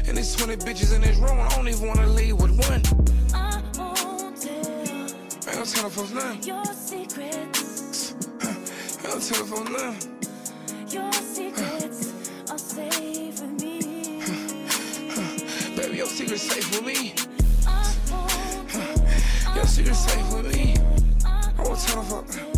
And there's 20 bitches in this room, I don't even wanna leave with one. I won't tell. I ain't tell folks nothing. Your secrets. I don't tell folks nothing. Your secrets are safe with me. Baby, your secret's safe with me. I won't tell. Your secret's safe with me. I won't tell folks.